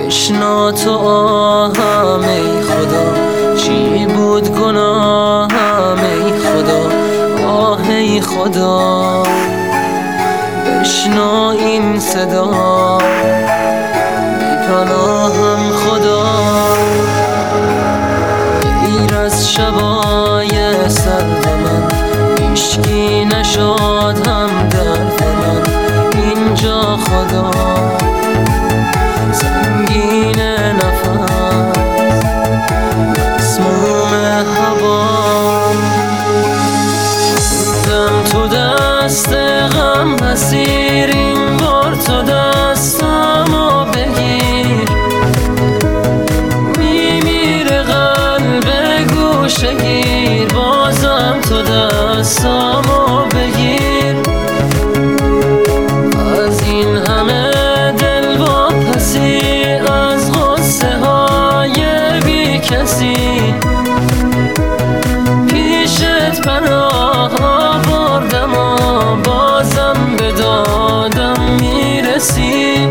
بشنا تو آهم ای خدا، چی بود گناهم ای خدا، آه ای خدا بشنا این صدا، بی پناهم خدا. غیر از شبای سرد من هیچکی نشاد هم درد من اینجا خدا، سنگین نفس مسموم هوا، دم تو دست غم اسیر، این بار تو دستمو بگیر، میمیره قلب گوشه گیر، بازم تو دستمو بگیر. از این همه دل واپسی، از غصه های بی کسی، پیشت پناه آوردم و بازم به دادم میرسی.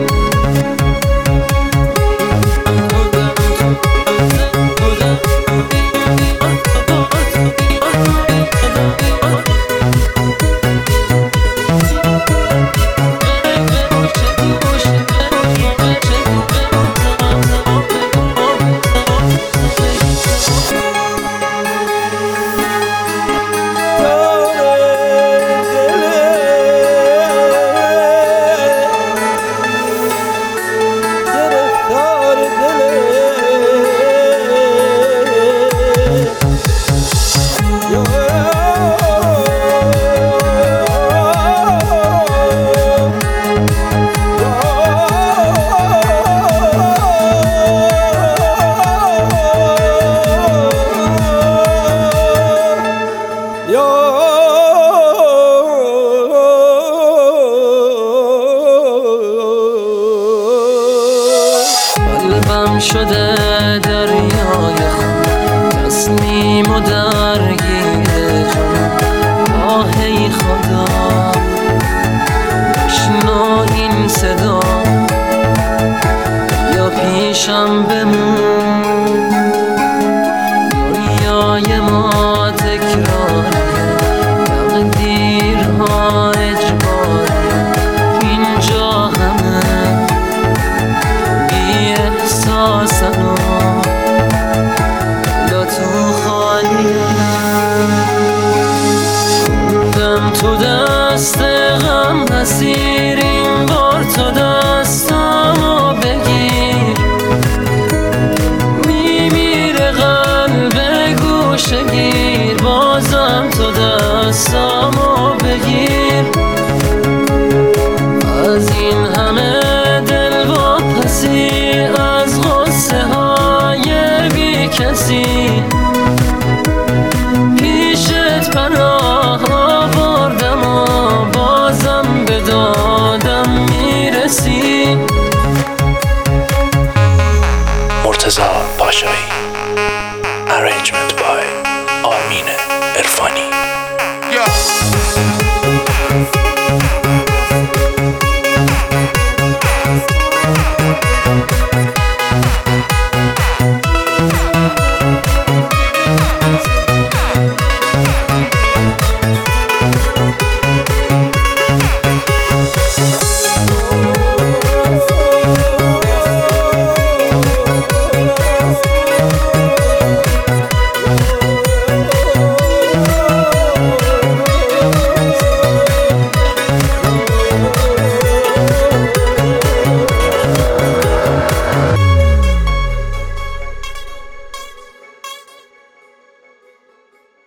قلبم شده دریای خون، تسلیم و درگیر جنون، آه ای خدا بشنو این صدا، یا پیشم